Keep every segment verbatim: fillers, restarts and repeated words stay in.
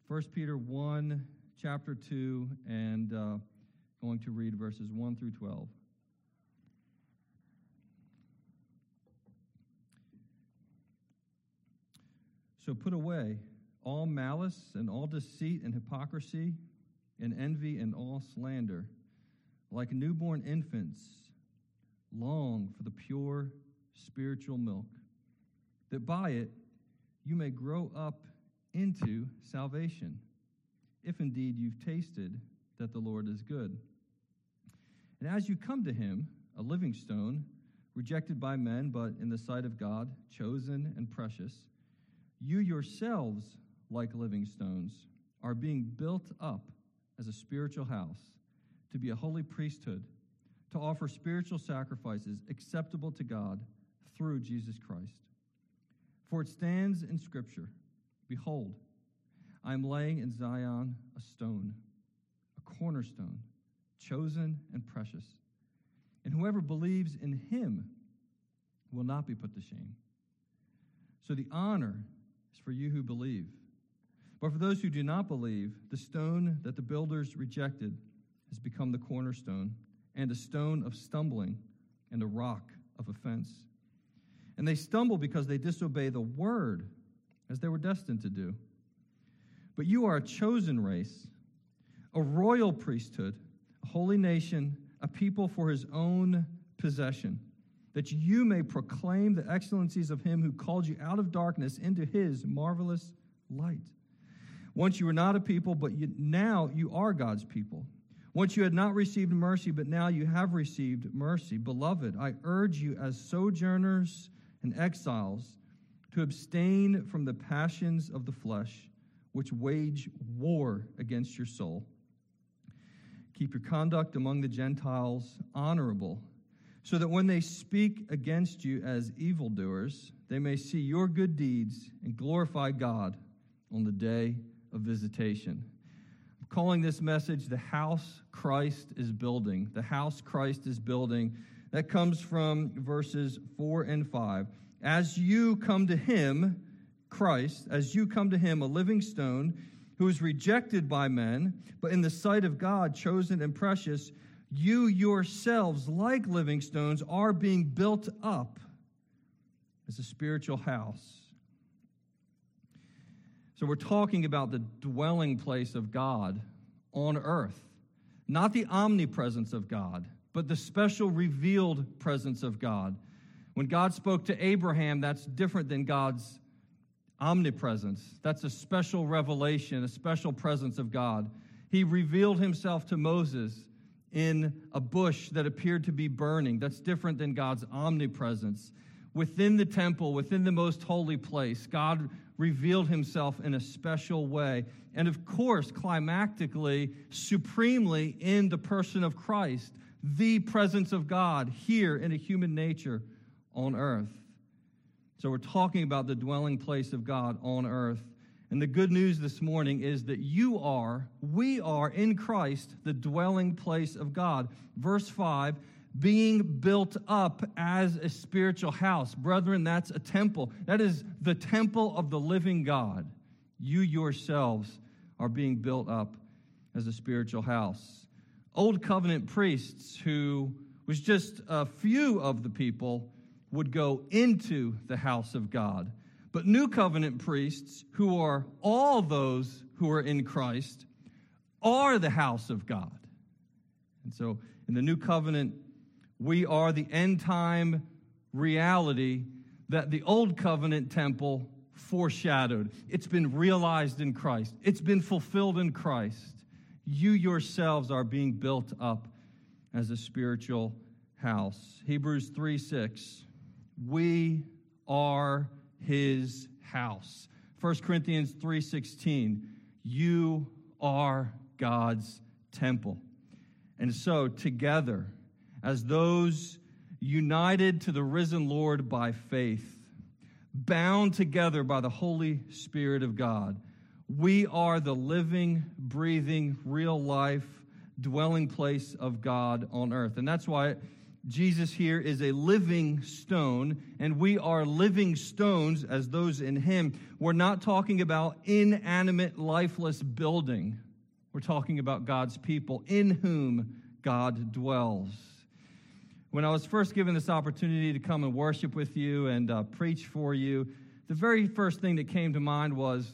First Peter one, chapter two, and uh, going to read verses one through twelve. So put away all malice and all deceit and hypocrisy and envy and all slander. Like newborn infants, long for the pure spiritual milk, that by it you may grow up into salvation, if indeed you've tasted that the Lord is good. And as you come to him, a living stone, rejected by men, but in the sight of God, chosen and precious, you yourselves, like living stones, are being built up as a spiritual house, to be a holy priesthood, to offer spiritual sacrifices acceptable to God through Jesus Christ. For it stands in Scripture, behold, I am laying in Zion a stone, a cornerstone, chosen and precious. And whoever believes in him will not be put to shame. So the honor is for you who believe. But for those who do not believe, the stone that the builders rejected has become the cornerstone, and a stone of stumbling, and a rock of offense. And they stumble because they disobey the word, as they were destined to do. But you are a chosen race, a royal priesthood, a holy nation, a people for his own possession, that you may proclaim the excellencies of him who called you out of darkness into his marvelous light. Once you were not a people, but you, now you are God's people. Once you had not received mercy, but now you have received mercy. Beloved, I urge you as sojourners and exiles to abstain from the passions of the flesh, which wage war against your soul. Keep your conduct among the Gentiles honorable, so that when they speak against you as evildoers, they may see your good deeds and glorify God on the day of visitation. I'm calling this message the house Christ is building. The house Christ is building. That comes from verses four and five. As you come to him, Christ, as you come to him, a living stone, who is rejected by men, but in the sight of God, chosen and precious, you yourselves, like living stones, are being built up as a spiritual house. So we're talking about the dwelling place of God on earth. Not the omnipresence of God, but the special revealed presence of God. When God spoke to Abraham, that's different than God's omnipresence. That's a special revelation, a special presence of God. He revealed himself to Moses in a bush that appeared to be burning. That's different than God's omnipresence. Within the temple, within the most holy place, God revealed himself in a special way. And of course, climactically, supremely in the person of Christ, the presence of God here in a human nature on earth. So we're talking about the dwelling place of God on earth. And the good news this morning is that you are, we are in Christ, the dwelling place of God. Verse five, being built up as a spiritual house. Brethren, that's a temple. That is the temple of the living God. You yourselves are being built up as a spiritual house. Old covenant priests, who was just a few of the people, would go into the house of God. But new covenant priests, who are all those who are in Christ, are the house of God. And so in the new covenant, we are the end time reality that the old covenant temple foreshadowed. It's been realized in Christ. It's been fulfilled in Christ. You yourselves are being built up as a spiritual house. Hebrews three six. We are his house. First Corinthians three sixteen. You are God's temple. And so together, as those united to the risen Lord by faith, bound together by the Holy Spirit of God, we are the living, breathing, real life dwelling place of God on earth. And that's why Jesus here is a living stone, and we are living stones as those in him. We're not talking about inanimate, lifeless building. We're talking about God's people in whom God dwells. When I was first given this opportunity to come and worship with you and uh, preach for you, the very first thing that came to mind was,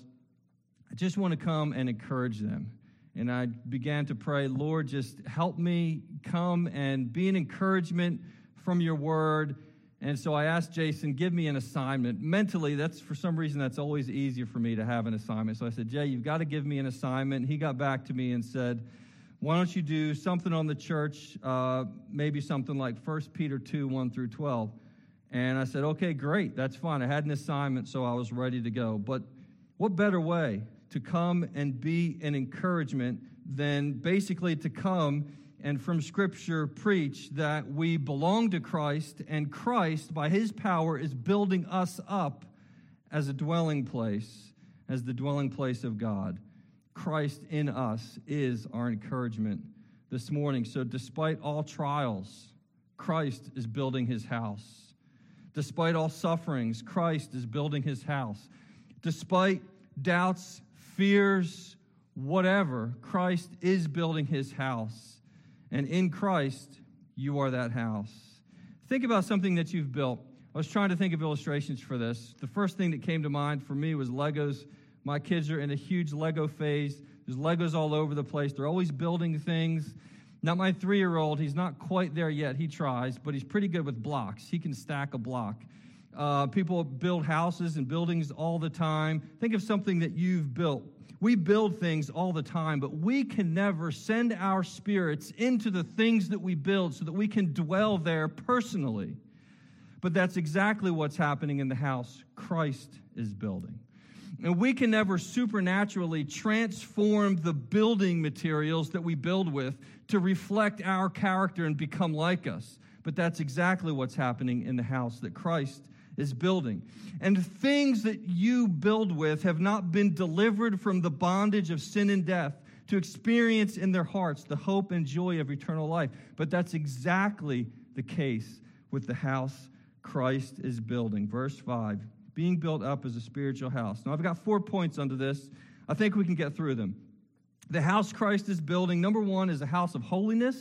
I just want to come and encourage them. And I began to pray, Lord, just help me come and be an encouragement from your word. And so I asked Jason, give me an assignment. Mentally, that's for some reason, that's always easier for me to have an assignment. So I said, Jay, you've got to give me an assignment. He got back to me and said, why don't you do something on the church, uh, maybe something like First Peter two, one through twelve. And I said, okay, great, that's fine. I had an assignment, so I was ready to go. But what better way to come and be an encouragement than basically to come and from Scripture preach that we belong to Christ, and Christ, by his power, is building us up as a dwelling place, as the dwelling place of God. Christ in us is our encouragement this morning. So despite all trials, Christ is building his house. Despite all sufferings, Christ is building his house. Despite doubts, fears, whatever, Christ is building his house. And in Christ, you are that house. Think about something that you've built. I was trying to think of illustrations for this. The first thing that came to mind for me was Legos. My kids are in a huge Lego phase. There's Legos all over the place. They're always building things. Now, my three-year-old, he's not quite there yet. He tries, but he's pretty good with blocks. He can stack a block. Uh, people build houses and buildings all the time. Think of something that you've built. We build things all the time, but we can never send our spirits into the things that we build so that we can dwell there personally. But that's exactly what's happening in the house Christ is building. And we can never supernaturally transform the building materials that we build with to reflect our character and become like us. But that's exactly what's happening in the house that Christ is building. And things that you build with have not been delivered from the bondage of sin and death to experience in their hearts the hope and joy of eternal life. But that's exactly the case with the house Christ is building. Verse five. Being built up as a spiritual house. Now, I've got four points under this. I think we can get through them. The house Christ is building, number one, is a house of holiness.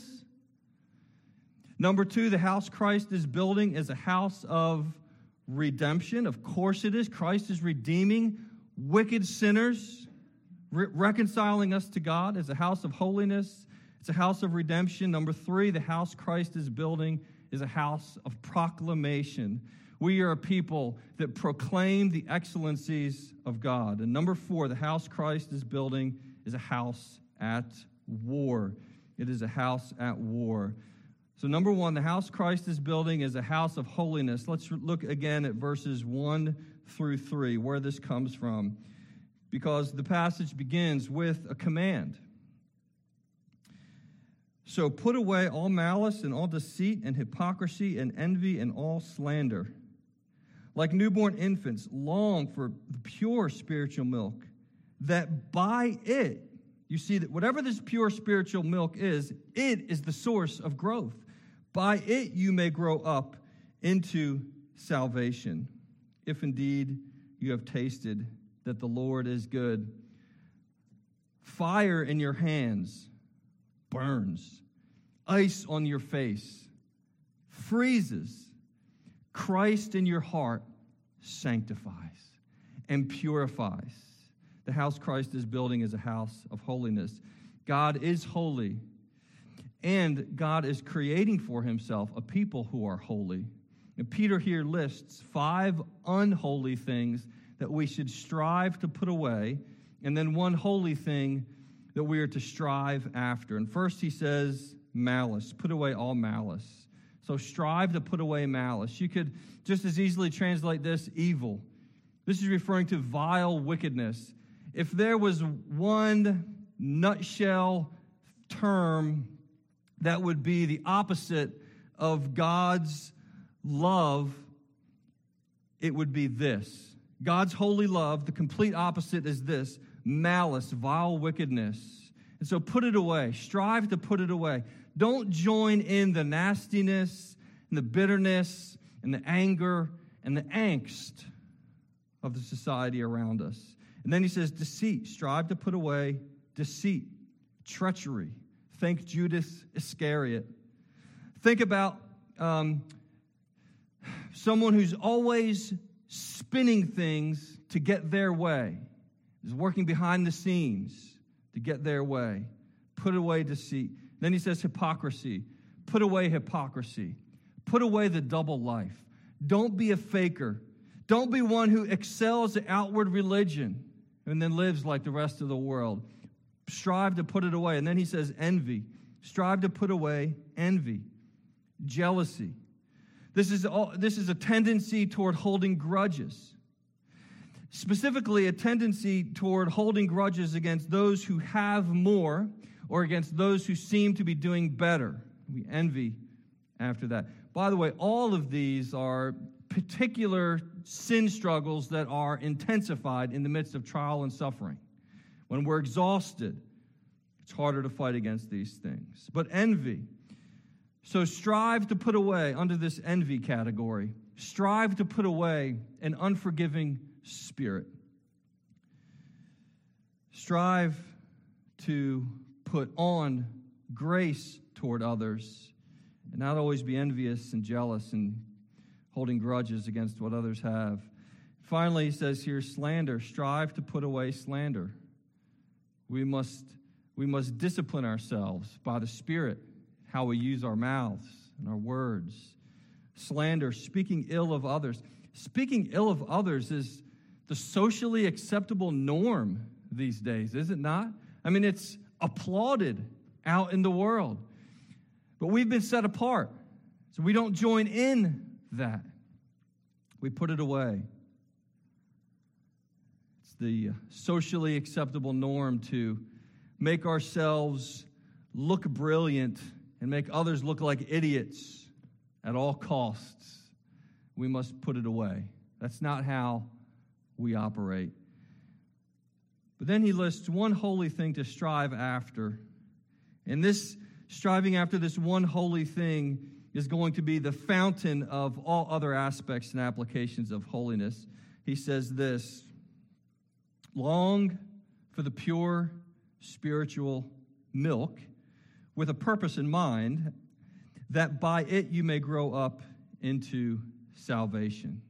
Number two, the house Christ is building is a house of redemption. Of course it is. Christ is redeeming wicked sinners, re- reconciling us to God as a house of holiness. It's a house of redemption. Number three, the house Christ is building is a house of proclamation. We are a people that proclaim the excellencies of God. And number four, the house Christ is building is a house at war. It is a house at war. So number one, the house Christ is building is a house of holiness. Let's look again at verses one through three, where this comes from. Because the passage begins with a command. So put away all malice and all deceit and hypocrisy and envy and all slander. Like newborn infants, long for the pure spiritual milk, that by it, you see that whatever this pure spiritual milk is, it is the source of growth. By it you may grow up into salvation, if indeed you have tasted that the Lord is good. Fire in your hands burns. Ice on your face freezes. Christ in your heart sanctifies and purifies. The house Christ is building is a house of holiness. God is holy, and God is creating for himself a people who are holy. And Peter here lists five unholy things that we should strive to put away, and then one holy thing that we are to strive after. And first he says malice. Put away all malice. So strive to put away malice. You could just as easily translate this evil. This is referring to vile wickedness. If there was one nutshell term that would be the opposite of God's love, it would be this. God's holy love, the complete opposite is this: malice, vile wickedness. And so put it away. Strive to put it away. Don't join in the nastiness and the bitterness and the anger and the angst of the society around us. And then he says, deceit. Strive to put away deceit, treachery. Think Judas Iscariot. Think about um, someone who's always spinning things to get their way, is working behind the scenes to get their way. Put away deceit. Then he says hypocrisy. Put away hypocrisy. Put away the double life. Don't be a faker. Don't be one who excels at outward religion and then lives like the rest of the world. Strive to put it away. And then he says envy. Strive to put away envy. Jealousy. This is all, this is a tendency toward holding grudges. Specifically, a tendency toward holding grudges against those who have more or against those who seem to be doing better. We envy after that. By the way, all of these are particular sin struggles that are intensified in the midst of trial and suffering. When we're exhausted, it's harder to fight against these things. But envy. So strive to put away, under this envy category, strive to put away an unforgiving spirit. Strive to put on grace toward others and not always be envious and jealous and holding grudges against what others have. Finally, he says here, slander. Strive to put away slander. We must, we must discipline ourselves by the Spirit, how we use our mouths and our words. Slander, speaking ill of others. Speaking ill of others is the socially acceptable norm these days, is it not? I mean, it's applauded out in the world. But we've been set apart, so we don't join in that. We put it away. It's the socially acceptable norm to make ourselves look brilliant and make others look like idiots at all costs. We must put it away. That's not how we operate. But then he lists one holy thing to strive after. And this striving after this one holy thing is going to be the fountain of all other aspects and applications of holiness. He says this, long for the pure spiritual milk with a purpose in mind, that by it you may grow up into salvation.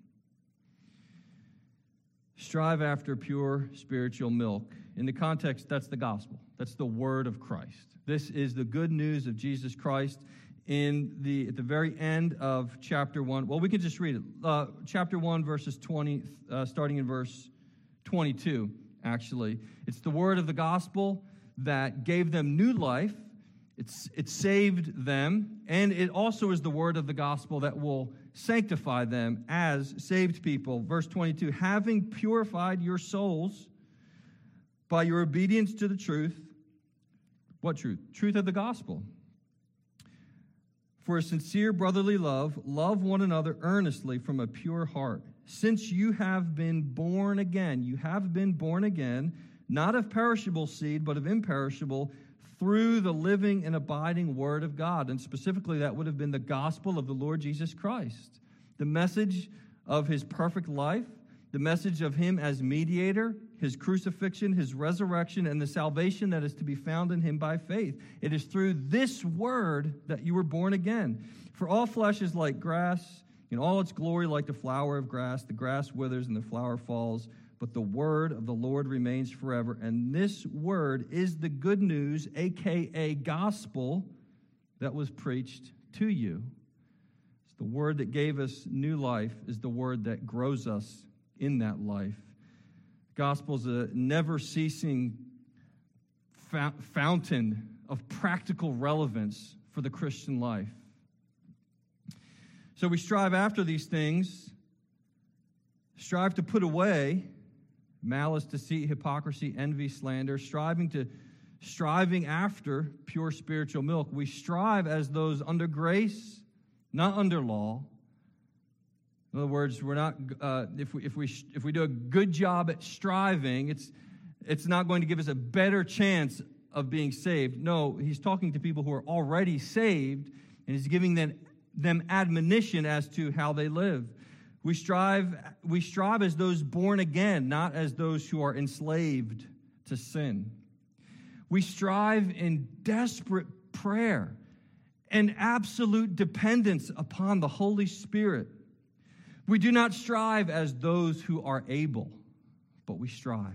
Strive after pure spiritual milk. In the context, that's the gospel. That's the word of Christ. This is the good news of Jesus Christ. In the at the very end of chapter one, well, we can just read it. Uh, chapter one, verses twenty, uh, starting in verse twenty-two, actually. It's the word of the gospel that gave them new life. It's it saved them, and it also is the word of the gospel that will sanctify them as saved people. Verse twenty-two, having purified your souls by your obedience to the truth. What truth? Truth of the gospel. For a sincere brotherly love, love one another earnestly from a pure heart. Since you have been born again, you have been born again, not of perishable seed, but of imperishable, through the living and abiding word of God. And specifically, that would have been the gospel of the Lord Jesus Christ. The message of his perfect life, the message of him as mediator, his crucifixion, his resurrection, and the salvation that is to be found in him by faith. It is through this word that you were born again. For all flesh is like grass, in all its glory like the flower of grass. The grass withers and the flower falls, but the word of the Lord remains forever. And this word is the good news, a k a gospel, that was preached to you. It's the word that gave us new life, is the word that grows us in that life. The gospel is a never-ceasing fa- fountain of practical relevance for the Christian life. So we strive after these things, strive to put away malice, deceit, hypocrisy, envy, slander, striving to striving after pure spiritual milk. We strive as those under grace, not under law. In other words, we're not. Uh, if we if we if we do a good job at striving, it's it's not going to give us a better chance of being saved. No, he's talking to people who are already saved, and he's giving them them admonition as to how they live. We strive, we strive as those born again, not as those who are enslaved to sin. We strive in desperate prayer and absolute dependence upon the Holy Spirit. We do not strive as those who are able, but we strive.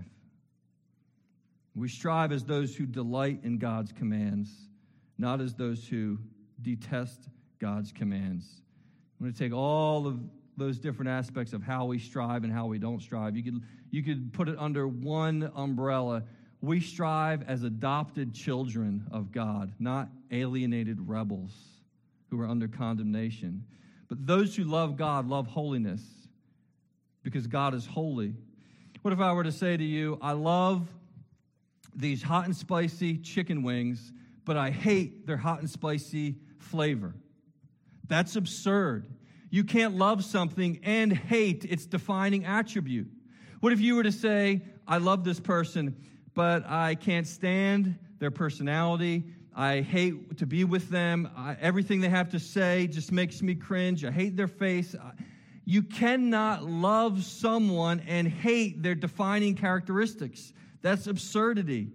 We strive as those who delight in God's commands, not as those who detest God's commands. I'm going to take all of those different aspects of how we strive and how we don't strive. You could, you could put it under one umbrella. We strive as adopted children of God, not alienated rebels who are under condemnation. But those who love God love holiness because God is holy. What if I were to say to you, I love these hot and spicy chicken wings, but I hate their hot and spicy flavor? That's absurd. You can't love something and hate its defining attribute. What if you were to say, I love this person, but I can't stand their personality. I hate to be with them. I, everything they have to say just makes me cringe. I hate their face. I, you cannot love someone and hate their defining characteristics. That's absurdity.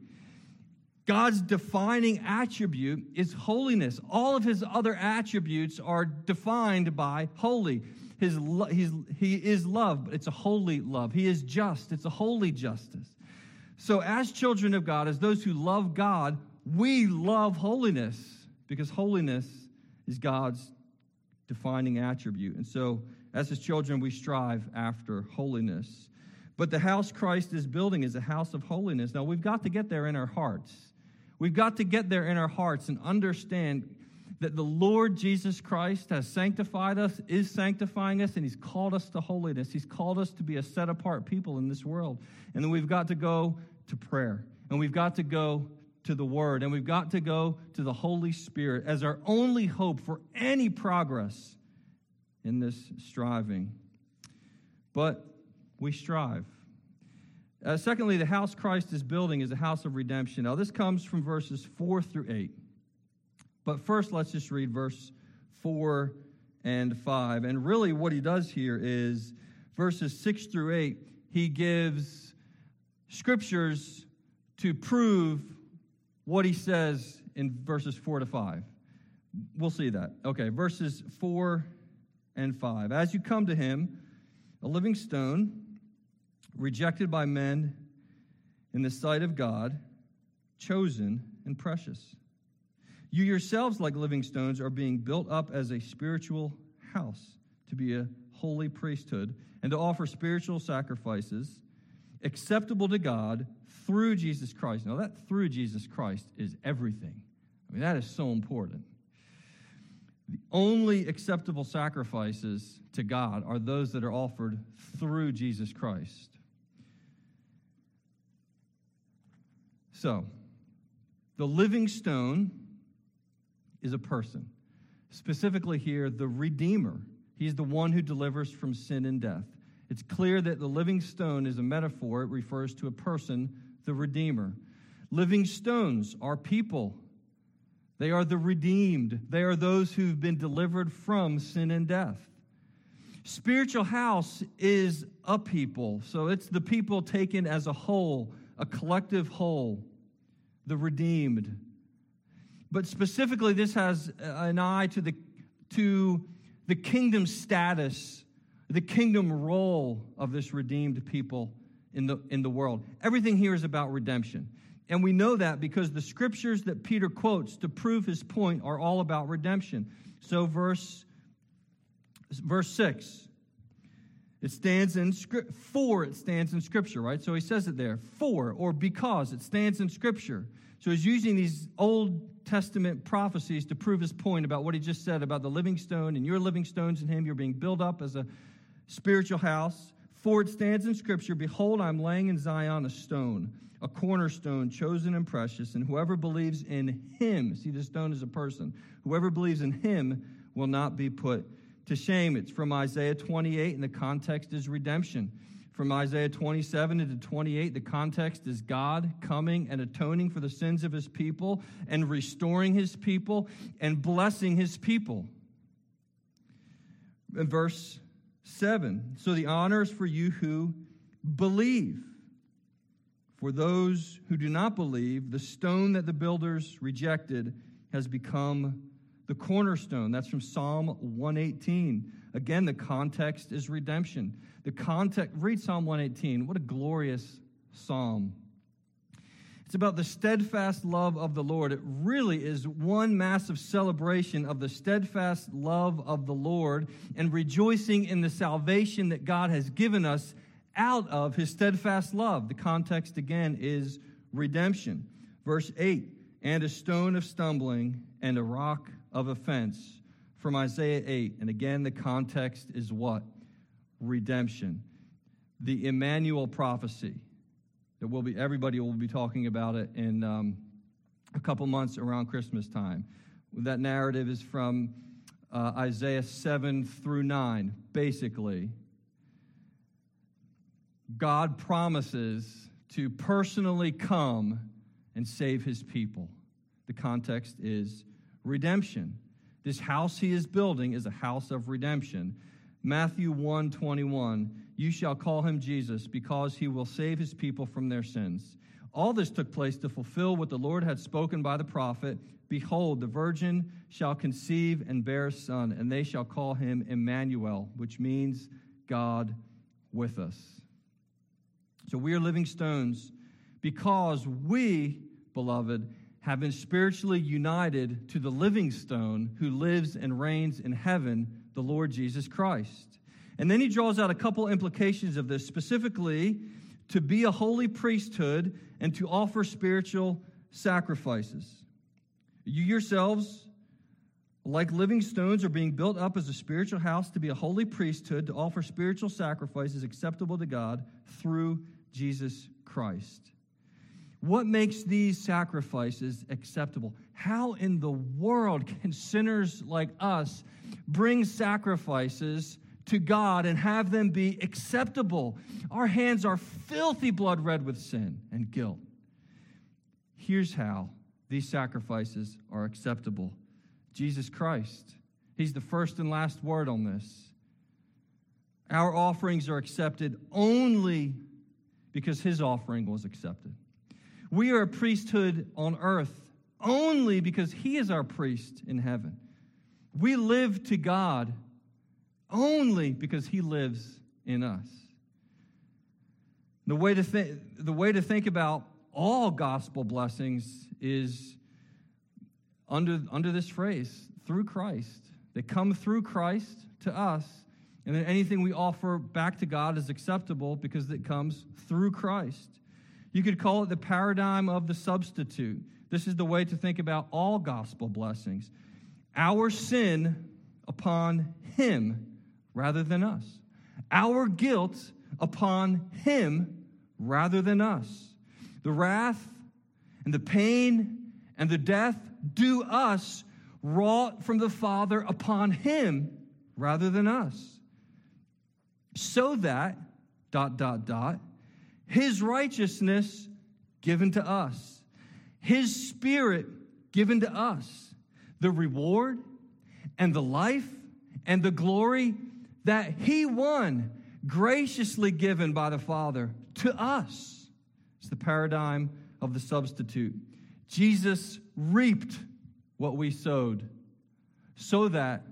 God's defining attribute is holiness. All of his other attributes are defined by holy. His, he's, he is love, but it's a holy love. He is just. It's a holy justice. So as children of God, as those who love God, we love holiness because holiness is God's defining attribute. And so as his children, we strive after holiness. But the house Christ is building is a house of holiness. Now, we've got to get there in our hearts. We've got to get there in our hearts and understand that the Lord Jesus Christ has sanctified us, is sanctifying us, and he's called us to holiness. He's called us to be a set-apart people in this world. And then we've got to go to prayer, and we've got to go to the Word, and we've got to go to the Holy Spirit as our only hope for any progress in this striving. But we strive. Uh, secondly, the house Christ is building is a house of redemption. Now, this comes from verses four through eight. But first, let's just read verse four and five. And really what he does here is verses six through eight, he gives scriptures to prove what he says in verses four to five. We'll see that. Okay, verses four and five. As you come to him, a living stone, rejected by men in the sight of God, chosen and precious. You yourselves, like living stones, are being built up as a spiritual house to be a holy priesthood and to offer spiritual sacrifices acceptable to God through Jesus Christ. Now, that through Jesus Christ is everything. I mean, that is so important. The only acceptable sacrifices to God are those that are offered through Jesus Christ. So, the living stone is a person. Specifically here, the Redeemer. He's the one who delivers from sin and death. It's clear that the living stone is a metaphor. It refers to a person, the Redeemer. Living stones are people. They are the redeemed. They are those who've been delivered from sin and death. Spiritual house is a people. So it's the people taken as a whole, a collective whole, the redeemed. But specifically, this has an eye to the, to the kingdom status, the kingdom role of this redeemed people in the, in the world. Everything here is about redemption. And we know that because the scriptures that Peter quotes to prove his point are all about redemption. So verse, verse six, it stands in, for it stands in Scripture, right? So he says it there, for, or because, it stands in Scripture. So he's using these Old Testament prophecies to prove his point about what he just said about the living stone, and you're living stones in him. You're being built up as a spiritual house. For it stands in Scripture, behold, I'm laying in Zion a stone, a cornerstone, chosen and precious, and whoever believes in him, see, the stone is a person, whoever believes in him will not be put to shame. It's from Isaiah twenty-eight, and the context is redemption. From Isaiah twenty-seven to twenty-eight, the context is God coming and atoning for the sins of his people and restoring his people and blessing his people. In verse seven, so the honor is for you who believe. For those who do not believe, the stone that the builders rejected has become the cornerstone. That's from Psalm one eighteen. Again, the context is redemption. The context, read Psalm one eighteen. What a glorious psalm. It's about the steadfast love of the Lord. It really is one massive celebration of the steadfast love of the Lord and rejoicing in the salvation that God has given us out of his steadfast love. The context, again, is redemption. Verse eight, and a stone of stumbling and a rock of offense, from Isaiah eight. And again, the context is what? Redemption. The Emmanuel prophecy. That will be, everybody will be talking about it in um, a couple months around Christmas time. That narrative is from uh, Isaiah seven through nine, basically. God promises to personally come and save his people. The context is redemption. This house he is building is a house of redemption. Matthew one twenty-one, you shall call him Jesus, because he will save his people from their sins. All this took place to fulfill what the Lord had spoken by the prophet. Behold, the virgin shall conceive and bear a son, and they shall call him Emmanuel, which means God with us. So we are living stones because we, beloved, have been spiritually united to the living stone who lives and reigns in heaven, the Lord Jesus Christ. And then he draws out a couple implications of this, specifically to be a holy priesthood and to offer spiritual sacrifices. You yourselves, like living stones, are being built up as a spiritual house to be a holy priesthood, to offer spiritual sacrifices acceptable to God through Jesus Christ. What makes these sacrifices acceptable? How in the world can sinners like us bring sacrifices to God and have them be acceptable? Our hands are filthy blood red with sin and guilt. Here's how these sacrifices are acceptable. Jesus Christ. He's the first and last word on this. Our offerings are accepted only because his offering was accepted. We are a priesthood on earth only because he is our priest in heaven. We live to God only because he lives in us. The way to think, the way to think about all gospel blessings is under, under this phrase, through Christ. They come through Christ to us, and then anything we offer back to God is acceptable because it comes through Christ. You could call it the paradigm of the substitute. This is the way to think about all gospel blessings. Our sin upon him rather than us. Our guilt upon him rather than us. The wrath and the pain and the death due us wrought from the Father upon him rather than us. So that, dot, dot, dot, his righteousness given to us, his Spirit given to us, the reward and the life and the glory that he won, graciously given by the Father to us. It's the paradigm of the substitute. Jesus reaped what we sowed so that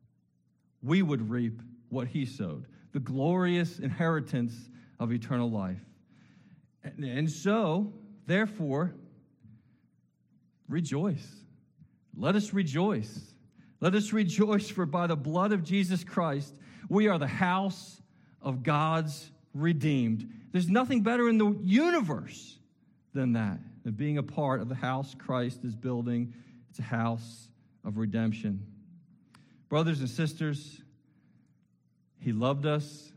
we would reap what he sowed, the glorious inheritance of eternal life. And, and so, therefore, rejoice. Let us rejoice. Let us rejoice, for by the blood of Jesus Christ, we are the house of God's redeemed. There's nothing better in the universe than that, than being a part of the house Christ is building. It's a house of redemption. Brothers and sisters, he loved us.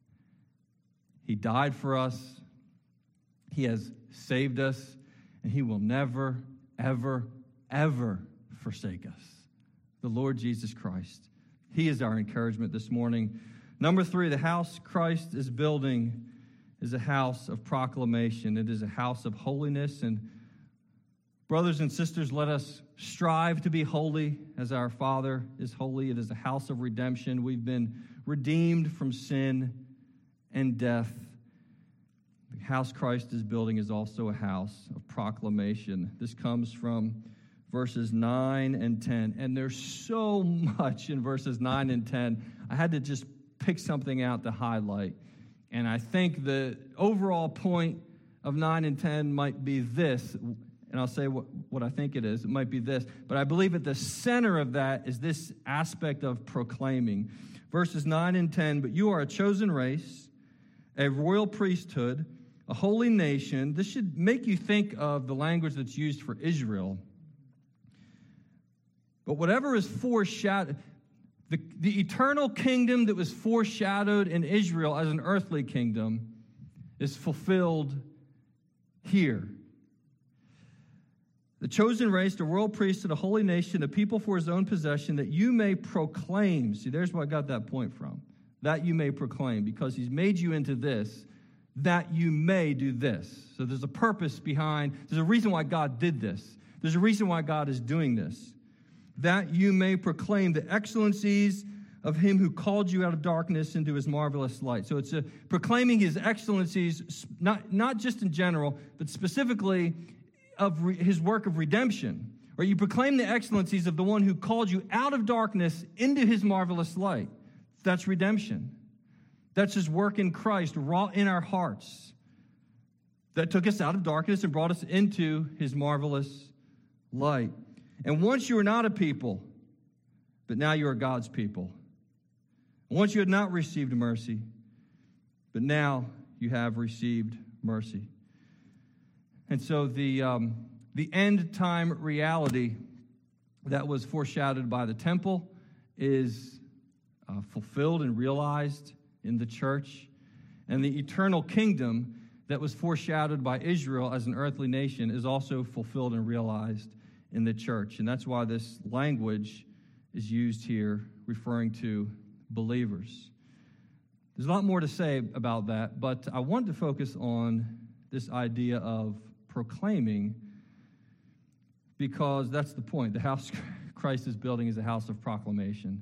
He died for us. He has saved us, and he will never, ever, ever forsake us. The Lord Jesus Christ. He is our encouragement this morning. Number three, the house Christ is building is a house of proclamation. It is a house of holiness and Brothers and sisters, let us strive to be holy as our Father is holy. It is a house of redemption. We've been redeemed from sin and death. The house Christ is building is also a house of proclamation. This comes from verses nine and ten. And there's so much in verses nine and ten. I had to just pick something out to highlight. And I think the overall point of nine and ten might be this. And I'll say what, what I think it is. It might be this. But I believe at the center of that is this aspect of proclaiming. Verses nine and ten, but you are a chosen race, a royal priesthood, a holy nation. This should make you think of the language that's used for Israel. But whatever is foreshadowed, the, the eternal kingdom that was foreshadowed in Israel as an earthly kingdom is fulfilled here. The chosen race, the royal priesthood, a holy nation, a people for his own possession, that you may proclaim. See, there's where I got that point from. That you may proclaim, because he's made you into this, that you may do this. So there's a purpose behind, there's a reason why God did this. There's a reason why God is doing this. That you may proclaim the excellencies of him who called you out of darkness into his marvelous light. So it's a, proclaiming his excellencies, not, not just in general, but specifically of re, his work of redemption. Or you proclaim the excellencies of the one who called you out of darkness into his marvelous light. That's redemption. That's his work in Christ, wrought in our hearts. That took us out of darkness and brought us into his marvelous light. And once you were not a people, but now you are God's people. Once you had not received mercy, but now you have received mercy. And so the um, the end time reality that was foreshadowed by the temple is uh, fulfilled and realized in the church. And the eternal kingdom that was foreshadowed by Israel as an earthly nation is also fulfilled and realized in the church. And that's why this language is used here, referring to believers. There's a lot more to say about that, but I want to focus on this idea of proclaiming, because that's the point. The house Christ is building is a house of proclamation.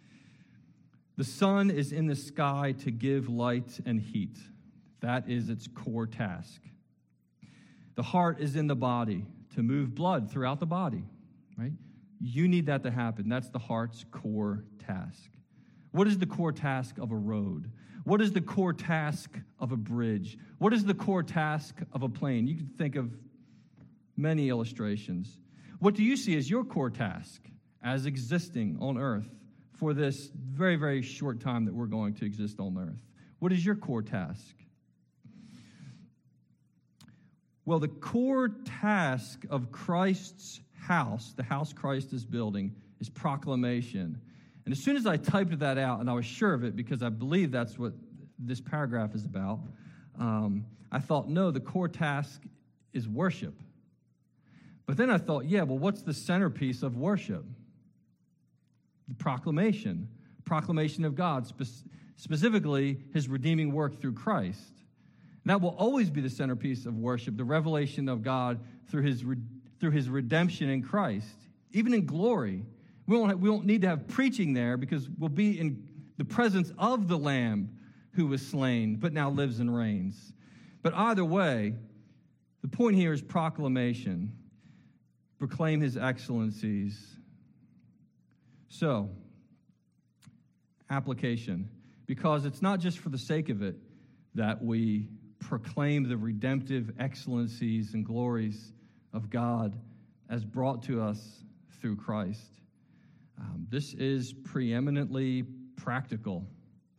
The sun is in the sky to give light and heat. That is its core task. The heart is in the body to move blood throughout the body, right? You need that to happen. That's the heart's core task. What is the core task of a road? What is the core task of a bridge? What is the core task of a plane? You can think of many illustrations. What do you see as your core task as existing on earth for this very, very short time that we're going to exist on earth? What is your core task? Well, the core task of Christ's house, the house Christ is building, is proclamation. And as soon as I typed that out, and I was sure of it because I believe that's what this paragraph is about, um, I thought, no, the core task is worship. But then I thought, yeah, well, what's the centerpiece of worship? The proclamation. Proclamation of God, spe- specifically his redeeming work through Christ. And that will always be the centerpiece of worship, the revelation of God through his, re- through his redemption in Christ, even in glory. We won't, have, we won't need to have preaching there because we'll be in the presence of the Lamb who was slain, but now lives and reigns. But either way, the point here is proclamation. Proclaim his excellencies. So, application. Because it's not just for the sake of it that we proclaim the redemptive excellencies and glories of God as brought to us through Christ. Um, this is preeminently practical.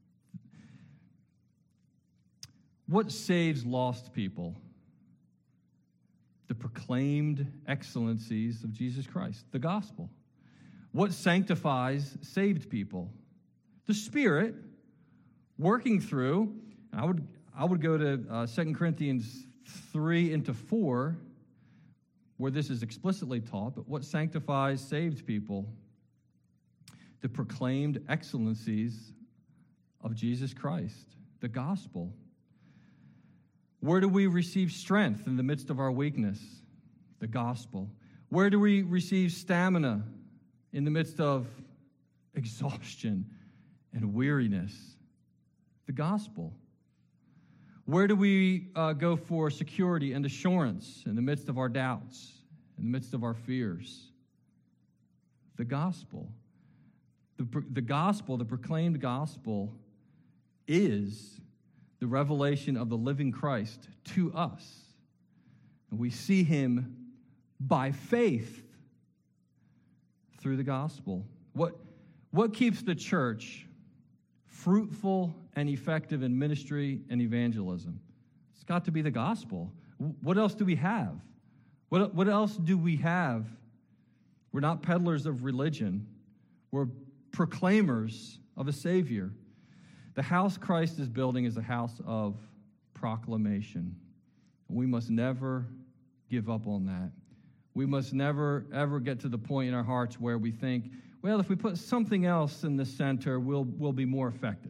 What saves lost people? The proclaimed excellencies of Jesus Christ, the gospel. What sanctifies saved people? The Spirit working through, I would I would go to uh, Second Corinthians three into four, where this is explicitly taught, but what sanctifies saved people? The proclaimed excellencies of Jesus Christ, the gospel. Where do we receive strength in the midst of our weakness? The gospel. Where do we receive stamina in the midst of exhaustion and weariness? The gospel. Where do we uh, go for security and assurance in the midst of our doubts, in the midst of our fears? The gospel. The, the gospel, the proclaimed gospel, is the revelation of the living Christ to us. And we see him by faith through the gospel. What, what keeps the church fruitful and effective in ministry and evangelism? It's got to be the gospel. What else do we have? What, what else do we have? We're not peddlers of religion. We're proclaimers of a Savior. The house Christ is building is a house of proclamation. We must never give up on that. We must never, ever get to the point in our hearts where we think, well, if we put something else in the center, we'll, we'll be more effective.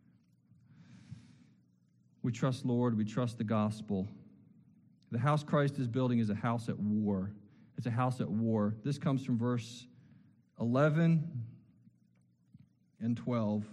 We trust Lord. We trust the gospel. The house Christ is building is a house at war. It's a house at war. This comes from verse eleven and twelve.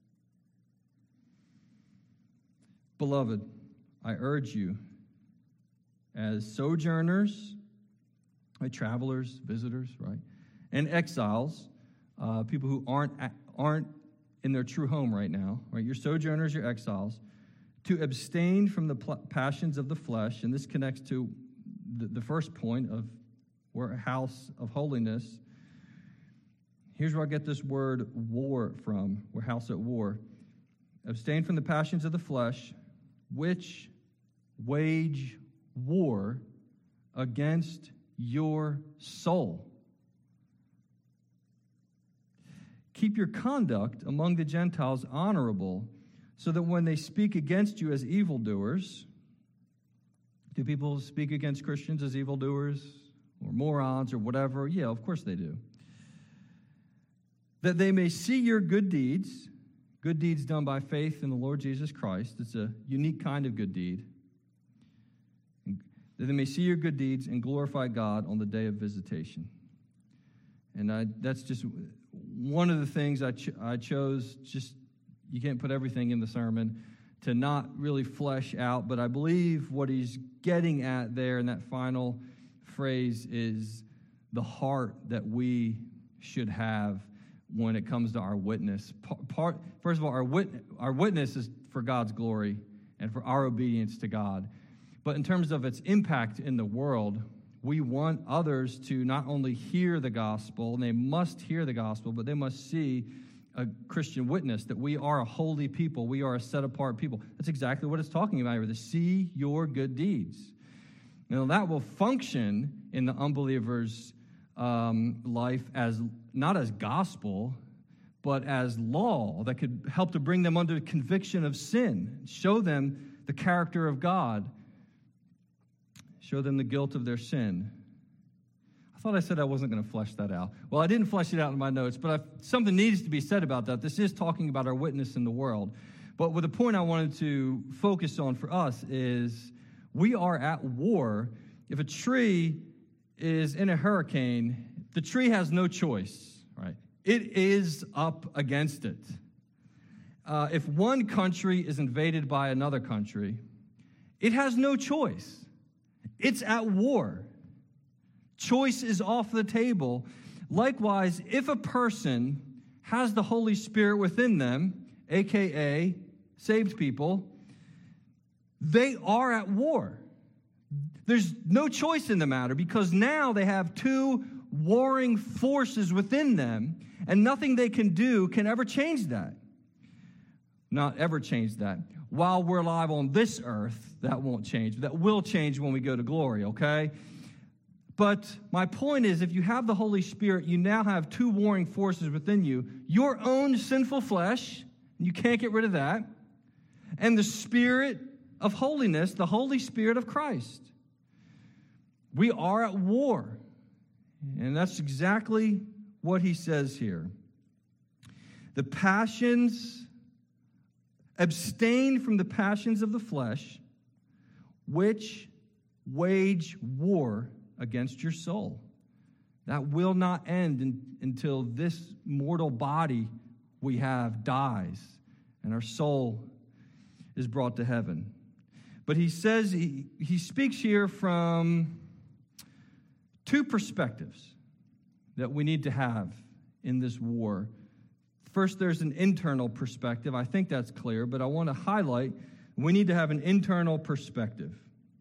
Beloved, I urge you, as sojourners, like travelers, visitors, right, and exiles, uh, people who aren't aren't in their true home right now, right? You're sojourners, you're exiles, to abstain from the pl- passions of the flesh, and this connects to the, the first point of we're a house of holiness. Here's where I get this word war from. We're house at war. Abstain from the passions of the flesh, which wage war against your soul. Keep your conduct among the Gentiles honorable, so that when they speak against you as evildoers, do people speak against Christians as evildoers or morons or whatever? Yeah, of course they do. That they may see your good deeds, good deeds done by faith in the Lord Jesus Christ. It's a unique kind of good deed. That they may see your good deeds and glorify God on the day of visitation. And I, that's just one of the things I, ch- I chose. Just, you can't put everything in the sermon, to not really flesh out, but I believe what he's getting at there in that final phrase is the heart that we should have when it comes to our witness. Part, first of all, our, wit, our witness is for God's glory and for our obedience to God. But in terms of its impact in the world, we want others to not only hear the gospel, and they must hear the gospel, but they must see a Christian witness, that we are a holy people, we are a set-apart people. That's exactly what it's talking about here, to see your good deeds. Now, that will function in the unbeliever's um, life as not as gospel, but as law that could help to bring them under conviction of sin, show them the character of God, show them the guilt of their sin. I thought I said I wasn't going to flesh that out. Well, I didn't flesh it out in my notes, but I, something needs to be said about that. This is talking about our witness in the world. But with the point I wanted to focus on for us is we are at war. If a tree is in a hurricane, the tree has no choice, right? It is up against it. Uh, if one country is invaded by another country, it has no choice. It's at war. Choice is off the table. Likewise, if a person has the Holy Spirit within them, a k a saved people, they are at war. There's no choice in the matter, because now they have two warring forces within them, and nothing they can do can ever change that. Not ever change that. While we're alive on this earth, that won't change. That will change when we go to glory, okay? But my point is, if you have the Holy Spirit, you now have two warring forces within you. Your own sinful flesh, and you can't get rid of that, and the Spirit of holiness, the Holy Spirit of Christ. We are at war, and that's exactly what he says here. The passions, abstain from the passions of the flesh, which wage war against your soul. That will not end in, until this mortal body we have dies and our soul is brought to heaven. But he says, he, he speaks here from two perspectives that we need to have in this war. First, there's an internal perspective. I think that's clear, but I want to highlight we need to have an internal perspective.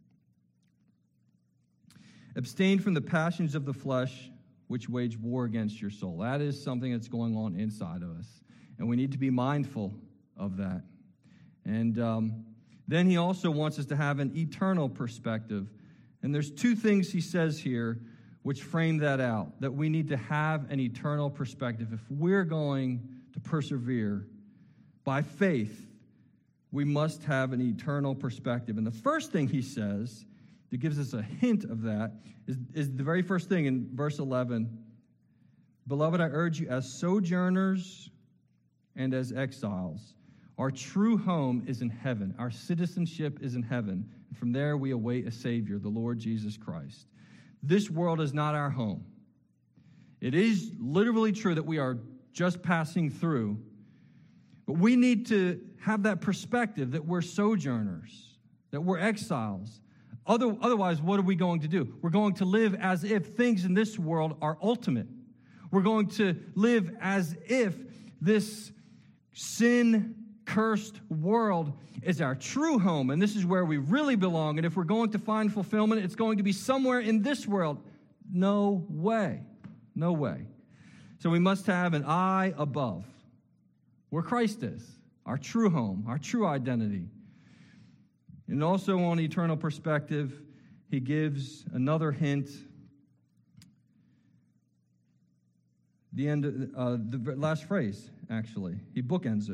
Abstain from the passions of the flesh, which wage war against your soul. That is something that's going on inside of us, and we need to be mindful of that. And um, then he also wants us to have an eternal perspective. And there's two things he says here which frame that out, that we need to have an eternal perspective. If we're going to persevere by faith, we must have an eternal perspective. And the first thing he says that gives us a hint of that is, is the very first thing in verse eleven. Beloved, I urge you as sojourners and as exiles. Our true home is in heaven. Our citizenship is in heaven. And from there we await a Savior, the Lord Jesus Christ. This world is not our home. It is literally true that we are just passing through, but we need to have that perspective that we're sojourners, that we're exiles. Other, otherwise, what are we going to do? We're going to live as if things in this world are ultimate. We're going to live as if this sin-cursed world is our true home, and this is where we really belong. And if we're going to find fulfillment, it's going to be somewhere in this world. No way. No way. So we must have an eye above, where Christ is, our true home, our true identity. And also on eternal perspective, he gives another hint. The end, uh, the last phrase, actually, he bookends it.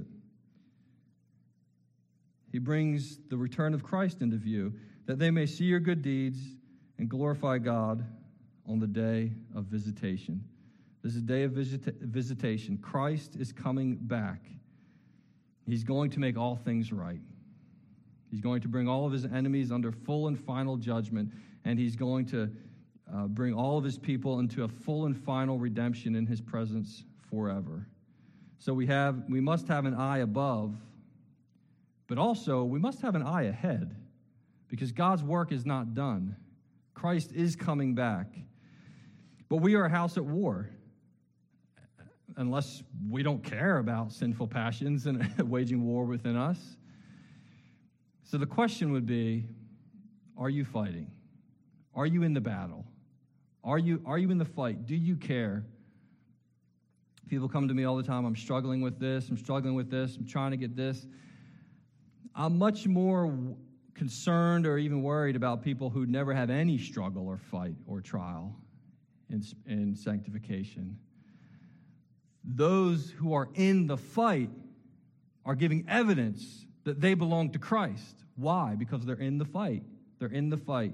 He brings the return of Christ into view, that they may see your good deeds and glorify God on the day of visitation. This is a day of visita- visitation. Christ is coming back. He's going to make all things right. He's going to bring all of his enemies under full and final judgment, and he's going to uh, bring all of his people into a full and final redemption in his presence forever. So we have, we must have an eye above, but also we must have an eye ahead, because God's work is not done. Christ is coming back. But we are a house at war, unless we don't care about sinful passions and waging war within us. So the question would be, are you fighting? Are you in the battle? Are you, are you in the fight? Do you care? People come to me all the time, I'm struggling with this, I'm struggling with this, I'm trying to get this. I'm much more concerned or even worried about people who never have any struggle or fight or trial in, in sanctification. Those who are in the fight are giving evidence that they belong to Christ. Why? Because they're in the fight. They're in the fight.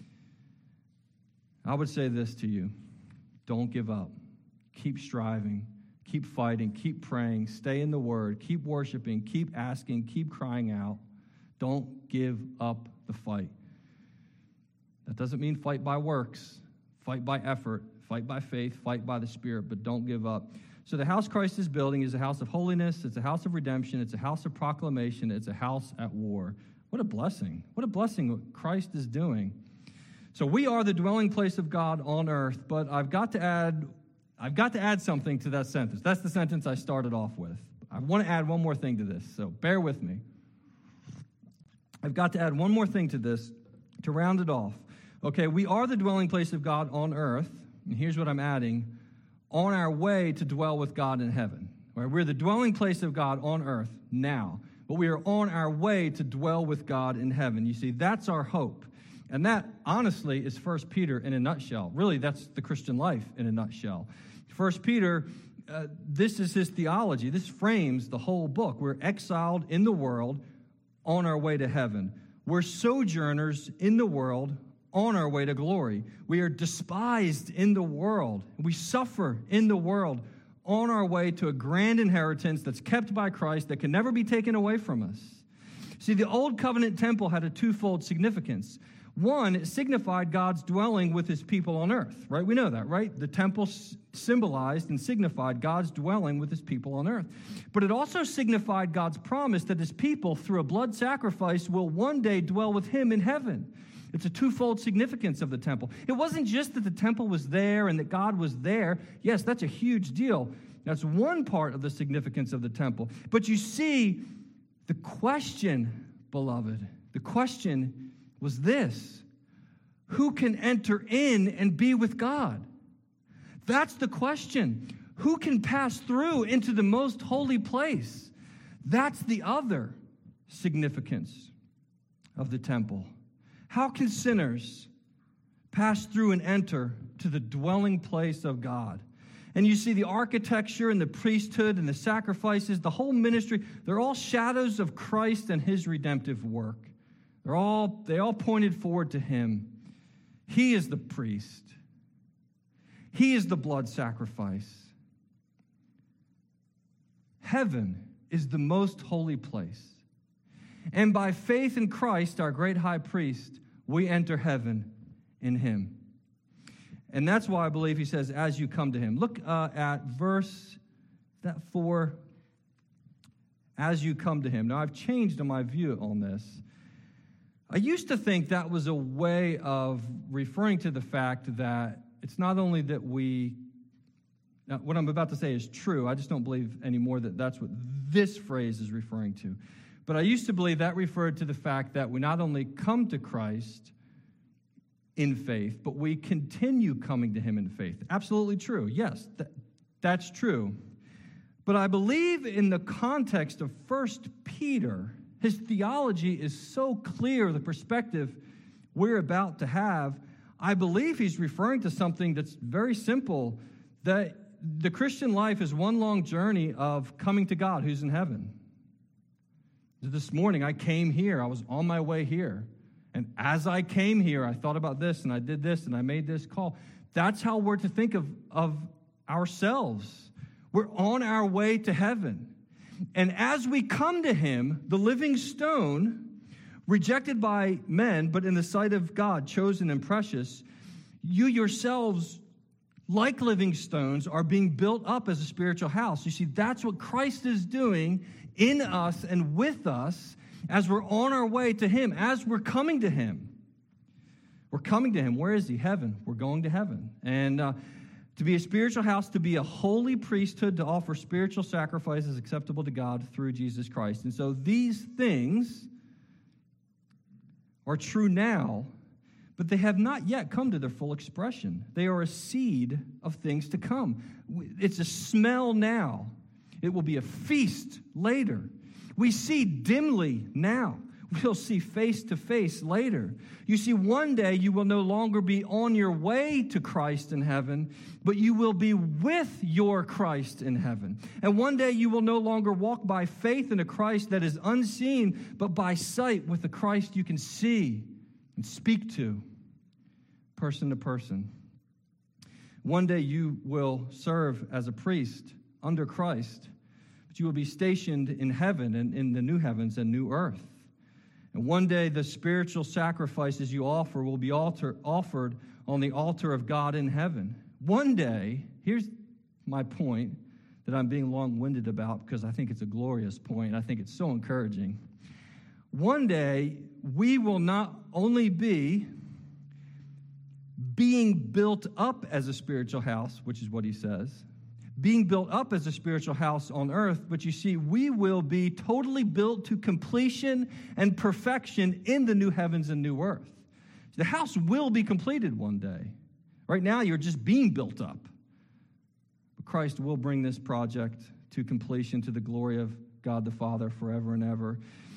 I would say this to you. Don't give up. Keep striving. Keep fighting. Keep praying. Stay in the Word. Keep worshiping. Keep asking. Keep crying out. Don't give up the fight. That doesn't mean fight by works. Fight by effort. Fight by faith. Fight by the Spirit. But don't give up. So the house Christ is building is a house of holiness. It's a house of redemption. It's a house of proclamation. It's a house at war. What a blessing. What a blessing what Christ is doing. So we are the dwelling place of God on earth, but I've got to add I've got to add something to that sentence. That's the sentence I started off with. I want to add one more thing to this, so bear with me. I've got to add one more thing to this to round it off. Okay, we are the dwelling place of God on earth, and here's what I'm adding, on our way to dwell with God in heaven. Right? We're the dwelling place of God on earth now, but we are on our way to dwell with God in heaven. You see, that's our hope. And that, honestly, is First Peter in a nutshell. Really, that's the Christian life in a nutshell. First Peter, uh, this is his theology. This frames the whole book. We're exiled in the world on our way to heaven. We're sojourners in the world on our way to glory. We are despised in the world. We suffer in the world on our way to a grand inheritance that's kept by Christ that can never be taken away from us. See, the Old Covenant temple had a twofold significance. One, it signified God's dwelling with his people on earth, right? We know that, right? The temple s- symbolized and signified God's dwelling with his people on earth. But it also signified God's promise that his people, through a blood sacrifice, will one day dwell with him in heaven. It's a twofold significance of the temple. It wasn't just that the temple was there and that God was there. Yes, that's a huge deal. That's one part of the significance of the temple. But you see, the question, beloved, the question was this: who can enter in and be with God? That's the question. Who can pass through into the most holy place? That's the other significance of the temple. How can sinners pass through and enter to the dwelling place of God? And you see the architecture and the priesthood and the sacrifices, the whole ministry, they're all shadows of Christ and his redemptive work. They're all, they all pointed forward to him. He is the priest. He is the blood sacrifice. Heaven is the most holy place. And by faith in Christ, our great high priest, we enter heaven in him. And that's why I believe he says, as you come to him. Look uh, at verse that four, as you come to him. Now, I've changed my view on this. I used to think that was a way of referring to the fact that it's not only that we, now what I'm about to say is true, I just don't believe anymore that that's what this phrase is referring to. But I used to believe that referred to the fact that we not only come to Christ in faith, but we continue coming to him in faith. Absolutely true. Yes, th- that's true. But I believe in the context of First Peter, his theology is so clear, the perspective we're about to have. I believe he's referring to something that's very simple, that the Christian life is one long journey of coming to God who's in heaven. This morning, I came here. I was on my way here. And as I came here, I thought about this, and I did this, and I made this call. That's how we're to think of, of ourselves. We're on our way to heaven. And as we come to him, the living stone, rejected by men, but in the sight of God, chosen and precious, you yourselves, like living stones, are being built up as a spiritual house. You see, that's what Christ is doing in us and with us as we're on our way to him, as we're coming to him. We're coming to him. Where is he? Heaven. We're going to heaven. And uh, to be a spiritual house, to be a holy priesthood, to offer spiritual sacrifices acceptable to God through Jesus Christ. And so these things are true now, but they have not yet come to their full expression. They are a seed of things to come. It's a smell now. It will be a feast later. We see dimly now. We'll see face to face later. You see, one day you will no longer be on your way to Christ in heaven, but you will be with your Christ in heaven. And one day you will no longer walk by faith in a Christ that is unseen, but by sight with the Christ you can see and speak to, person to person. One day you will serve as a priest under Christ, but you will be stationed in heaven and in the new heavens and new earth. And one day the spiritual sacrifices you offer will be altar, offered on the altar of God in heaven. One day, here's my point that I'm being long-winded about because I think it's a glorious point. I think it's so encouraging. One day, we will not only be being built up as a spiritual house, which is what he says, being built up as a spiritual house on earth, but you see, we will be totally built to completion and perfection in the new heavens and new earth. The house will be completed one day. Right now, you're just being built up. But Christ will bring this project to completion to the glory of God the Father forever and ever.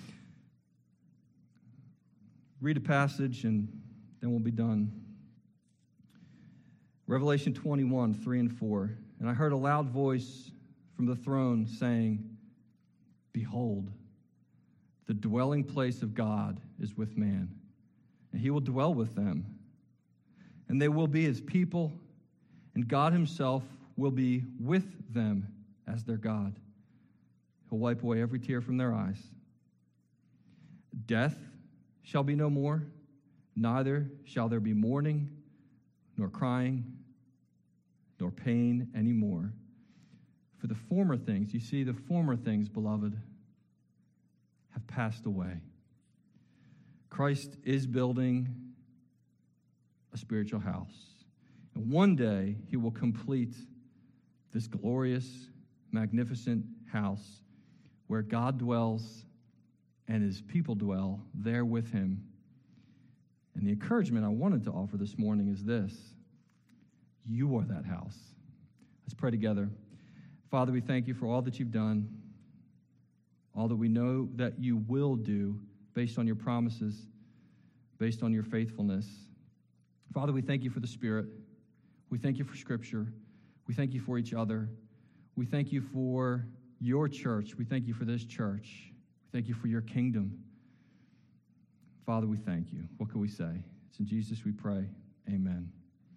Read a passage, and then we'll be done. Revelation twenty-one, three and four. And I heard a loud voice from the throne saying, "Behold, the dwelling place of God is with man, and he will dwell with them. And they will be his people, and God himself will be with them as their God. He'll wipe away every tear from their eyes. Death shall be no more. Neither shall there be mourning, nor crying, nor pain anymore. For the former things, you see, the former things, beloved, have passed away. Christ is building a spiritual house. And one day, he will complete this glorious, magnificent house where God dwells and his people dwell there with him. And the encouragement I wanted to offer this morning is this: you are that house. Let's pray together. Father, we thank you for all that you've done, all that we know that you will do based on your promises, based on your faithfulness. Father, we thank you for the Spirit. We thank you for Scripture. We thank you for each other. We thank you for your church. We thank you for this church. We thank you for your kingdom. Father, we thank you. What can we say? It's in Jesus we pray. Amen.